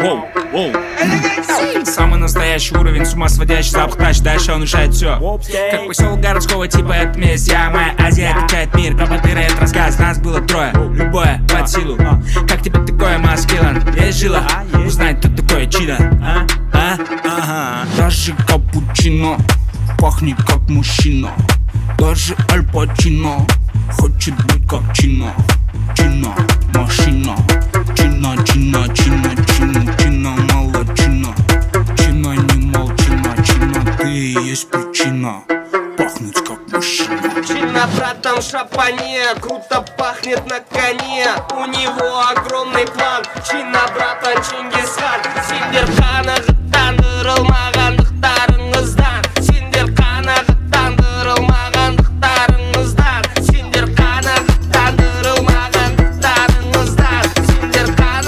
Самый настоящий уровень, с ума сводящий запах тач, дальше он решает все. Как поселок городского типа, это месть, я, моя Азия качает мир. Пропадыры, это рассказ, нас было трое, любое под силу. Как тебе такое, маскилан? Есть жила? Узнать, кто такое чидо. Даже капучино пахнет как мужчина. Даже Аль Пачино хочет быть как Чино. Чино, машина. Чино, чино, чино, чино, чино, мало чино. Чино, не молчина, чино, ты и есть причина пахнуть как мужчина. Чино, братан, в шапане, круто пахнет на коне. У него огромный план. Чино, братан, Чингисхан. Сендер қанағаттандырылмағандықтарыңыздан. Сендер қанағаттандырылмағандықтарыңыздан. Сендер қанағаттандырылмағандықтарыңыздан. Сендер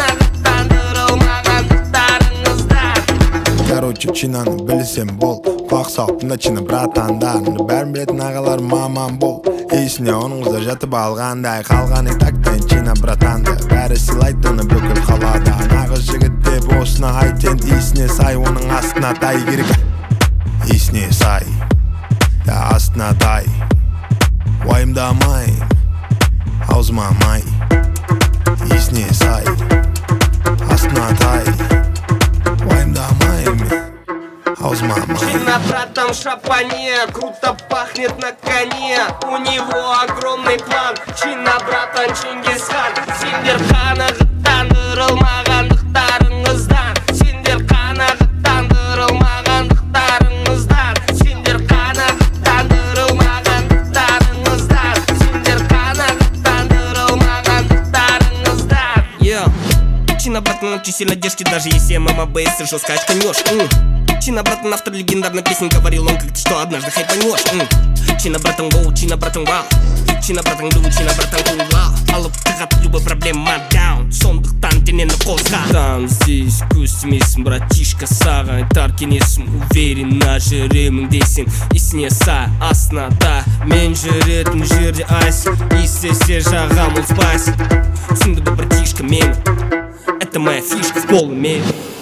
қанағаттандырылмағандықтарыңыздан. Короче, чинаны білсем бол. Құлақ салып тыңда чина братандарымды. Бәрін білетін ағалар мамам бол. Есіне оның қыздар жатып алғандай. Қалған тактайын чина братанды. Бәрі сыйлайды оны бүкіл қалада. Нағыз жігіт деп осыны айт, енді есіне сай. Оның астына тай керек. Есіне сай, астына тай. Уайымдамайын, аузыма май. Есіне сай, астына тай. Уайымдамайын, аузыма май. Чино, братан, в шапане, круто пахнет на коне. У него огромный план. Чино, братан, Чингисхан. Сендер қанағаттандырылмағандықтарыңыздан. Сендер қанағаттандырылмағандықтарыңыздан. Сендер қанағаттандырылмағандықтарыңыздан. Сендер қанағаттандырылмағандықтарыңыздан. Чино, братан, очень сильно держки, даже если ММА совершил скачка нёж. Чино, братан, автор легендарной песни, говорил он, как ты что однажды хайпанешь. Чино, братан, гоу, чино, братан, вау. Чино, братан, ду, чино, братан, кул, вау. Алып тығат любой проблема даун. Сондықтан денені қозға. Там здесь көз тимейсің, братишка, саған айтар кеңесім. Уверен, жүремін дейсің. Есіне сай, астына та. Мен жүретін жерде айс. Естесе жағам ол спайс. Түсінді бі, братишка, мені. Это моя фишка в полной мере.